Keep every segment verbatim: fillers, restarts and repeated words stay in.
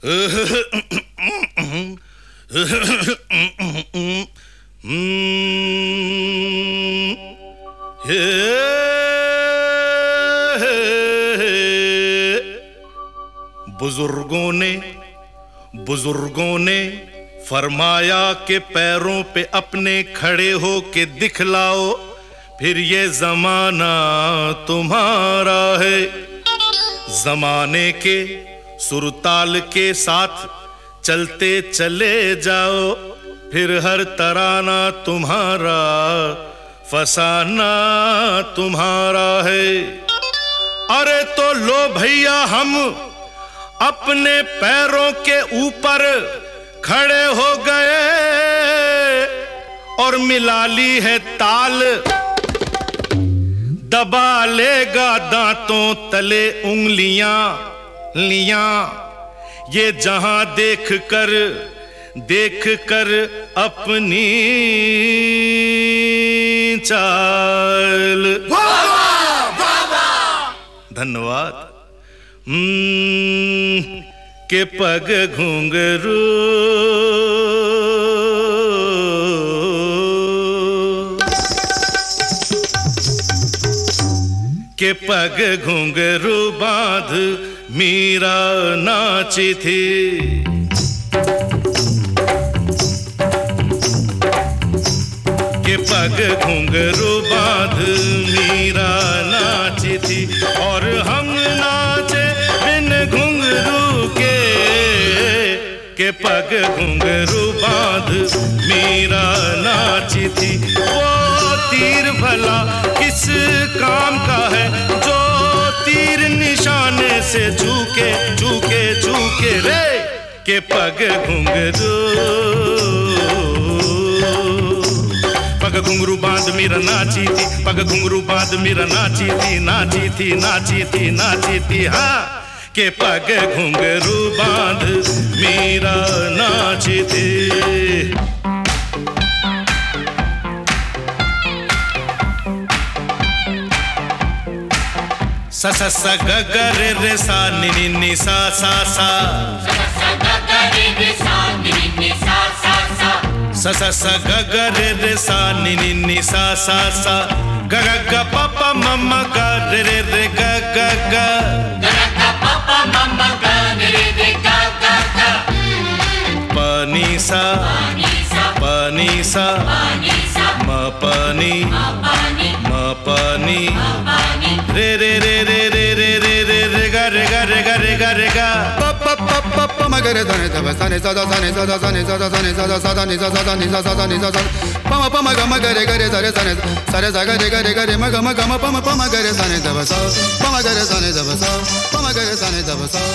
बुजुर्गों ने बुजुर्गों ने फरमाया कि पैरों पे अपने खड़े हो के दिखलाओ, फिर ये जमाना तुम्हारा है। जमाने के सुरताल के साथ चलते चले जाओ, फिर हर तराना तुम्हारा, फसाना तुम्हारा है। अरे तो लो भैया हम अपने पैरों के ऊपर खड़े हो गए और मिला ली है ताल। दबा लेगा दांतों तले उंगलियां लियां, ये जहां देख कर देख कर अपनी चाल। धन्यवाद। हम्म के पग घुंघरू के पग घुंघरू बांध मीरा नाची थी। के पग घुंघरू बांध मीरा नाची थी, और हम नाचे बिन घुंघरू के। के पग घुंघरू बांध मीरा नाची थी। वो तीर भला किस काम का है, जो तीर निशाने से झुके झुके झुके रे। के पग घुंघरू पग घुंघरू बांध मीरा नाची थी, पग घुंघरू बांध मीरा नाची थी, नाची थी नाची थी नाची थी। हाँ के पग घुंघरू बांध मीरा नाची थी। सा सा सा ग ग रे रे सा नि नि नि सा सा सा। सा सा ग ग रे रे सा नि नि नि सा सा सा। सा सा सा ग ग रे रे सा नि नि नि सा सा सा। ग ग ग प प म म ग रे रे रे ग ग ग। ग ग ग प प म म ग रे रे रे ग ग ग। प नि सा प नि सा म प नि म प नि रे रे रे रे रे रे रे रे रे गा रे गा रे गा रे गा रे गा। प प प प प म ग रे ध ने ध सा ने सा ध सा ने सा ध सा ने सा ध सा ने सा ध सा ध ने सा सा ध ने सा सा ध ने सा सा। प म प म ग म ग रे ग रे सा रे सा ने सा रे सा ग रे ग रे ग रे म ग म ग म प म प म ग रे सा ने ध सा। प म ग रे सा ने ध सा प म ग रे सा ने ध सा।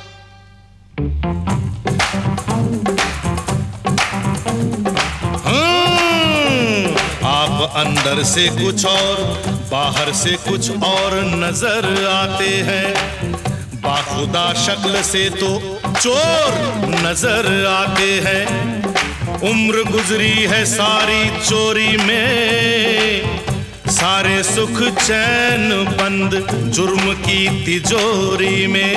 आप अंदर से कुछ और बाहर से कुछ और नजर आते हैं, बाखुदा शक्ल से तो चोर नजर आते हैं। उम्र गुजरी है सारी चोरी में, सारे सुख चैन बंद जुर्म की तिजोरी में।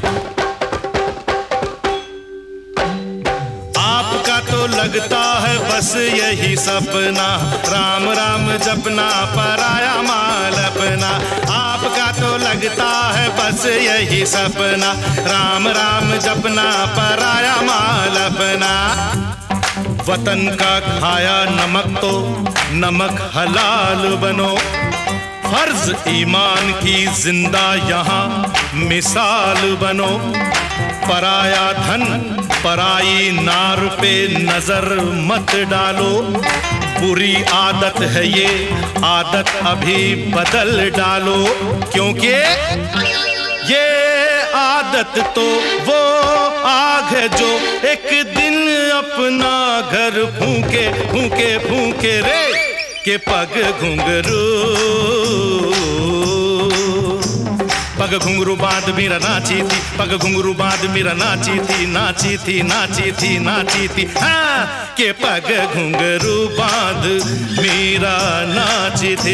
आपका तो लगता है बस यही सपना, राम राम जपना पराया माल अपना। आपका तो लगता है बस यही सपना, राम राम जपना पराया माल अपना। वतन का खाया नमक तो नमक हलाल बनो, फर्ज ईमान की जिंदा यहाँ मिसाल बनो। पराया धन पराई नार पे नजर मत डालो, बुरी आदत है ये आदत अभी बदल डालो। क्योंकि ये आदत तो वो आग है जो एक दिन अपना घर फूके फूके फूके रे। के पग घुंघरू पग घुंघरू बांध मीरा नाची थी, पग घुंघरू बांध मीरा नाची थी, नाची थी नाची थी नाची थी। हाँ के पग घुंघरू बांध मीरा नाची थी।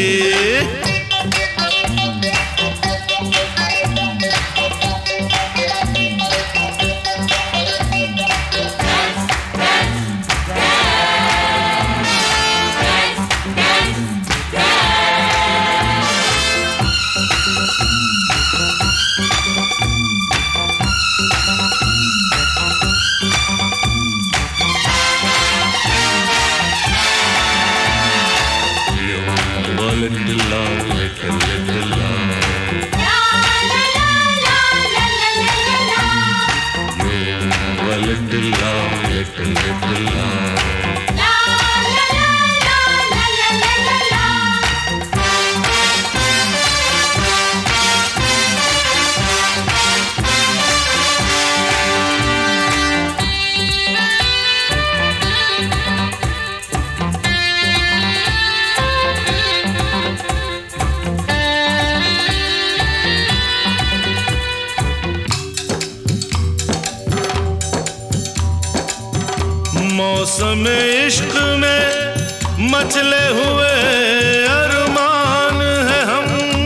मौसम इश्क में मचले हुए अरमान है हम।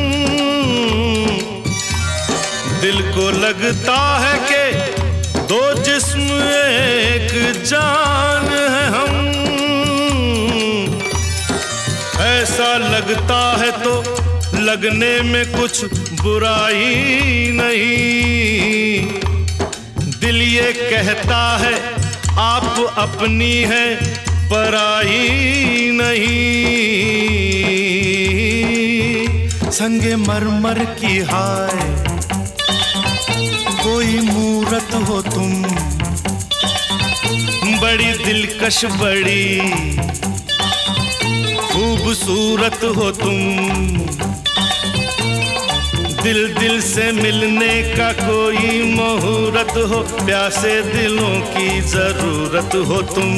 दिल को लगता है कि दो जिस्म एक जान है हम। ऐसा लगता है तो लगने में कुछ बुराई नहीं। दिल ये कहता है आप अपनी है पराई नहीं। संगे मरमर की हाय कोई मूरत हो तुम, बड़ी दिलकश बड़ी खूबसूरत हो तुम। दिल दिल से मिलने का कोई मुहूर्त हो, प्यासे दिलों की जरूरत हो तुम।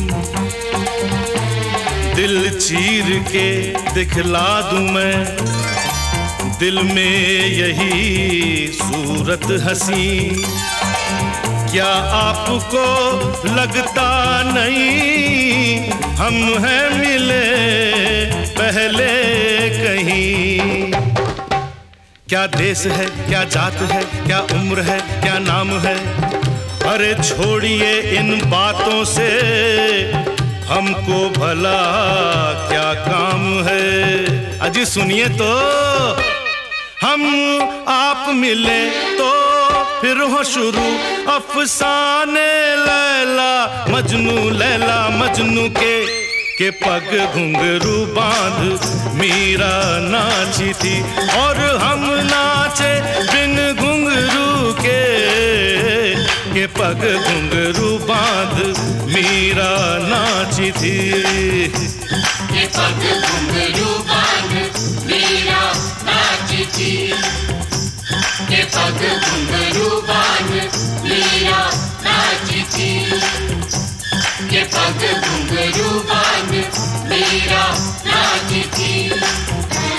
दिल चीर के दिखला दूं मैं दिल में यही सूरत हसी। क्या आपको लगता नहीं हम हैं मिले पहले कहीं? क्या देश है, क्या जात है, क्या उम्र है, क्या नाम है, अरे छोड़िए इन बातों से हमको भला क्या काम है। अजी सुनिए तो, हम आप मिले तो फिर हो शुरू अफसाने लैला मजनू, लैला मजनू के के पग घुंघरू बांध मीरा नाची थी और हम नाचे बिन घुंघरू के के पग घुंघरू बांध मीरा नाची थी। के पग घुंघरू बांध मीरा नाची थी। के पग घुंघरू बांध मीरा नाची थी। के पग घुंघरू बांध मीरा नाची थी।